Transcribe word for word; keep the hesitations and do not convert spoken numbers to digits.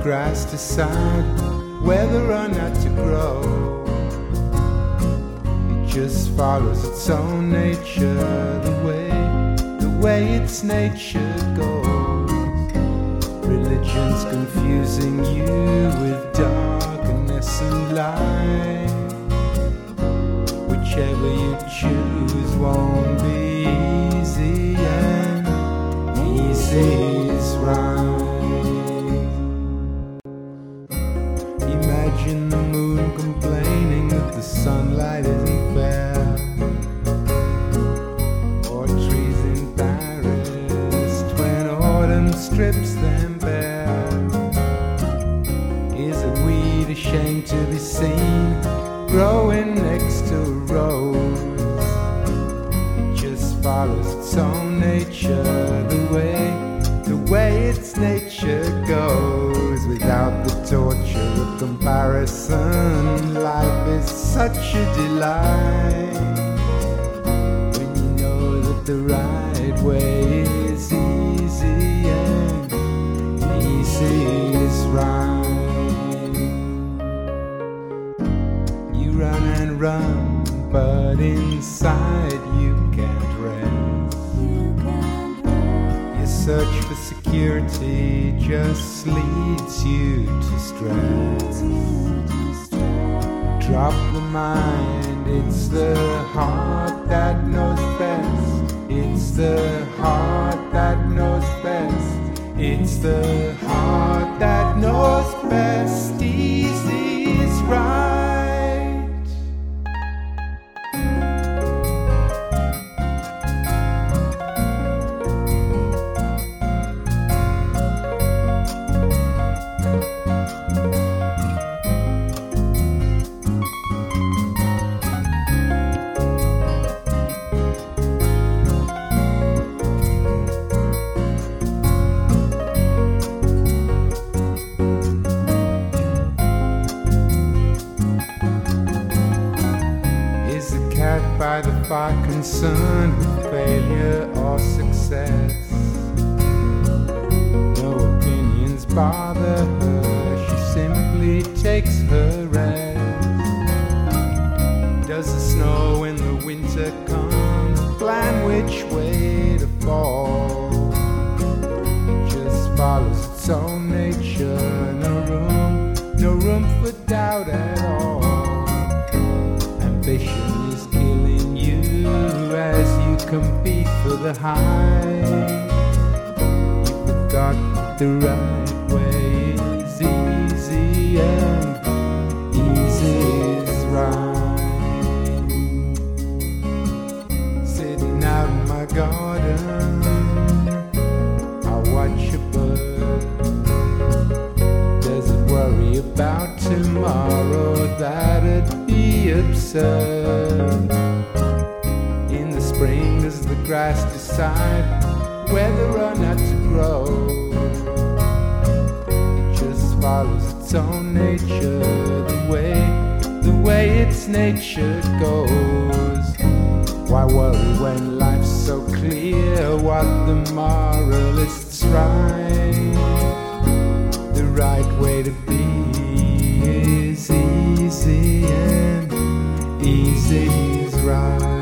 grass decide whether or not to grow. It just follows its own nature, the way, the way its nature goes. Religion's confusing you with darkness and light. Whichever you choose won't be easy, and easy's right. Imagine the moon complaining that the sunlight isn't fair, or trees embarrassed when autumn strips them bare. Is a weed ashamed to be seen growing next to a rose? It just follows its own nature, the way, the way its nature goes. Without the torture of comparison, life is such a delight. When you know that the right way is easy and easy is right. Run and run, but inside you can't rest. You can't rest. Your search for security just leads you to stress. Drop the mind, it's the heart that knows best. It's the heart that knows best. It's the heart that knows best. Easy is right. By the far concerned with failure or success. No opinions bother her, she simply takes her rest. Does the snow when the winter comes plan which way to fall? It just follows its own nature, no room, no room for doubt at all. Ambition is killing you as you compete for the high. You forgot the right way is easy, and easy is right. Sitting out in my garden, I watch a bird. Does it worry about tomorrow? That'd be absurd. In the spring, does the grass decide whether or not to grow? It just follows its own nature, the way, the way its nature goes. Why worry when life's so clear what the moralists write? The right way to be is easy, and easy is right.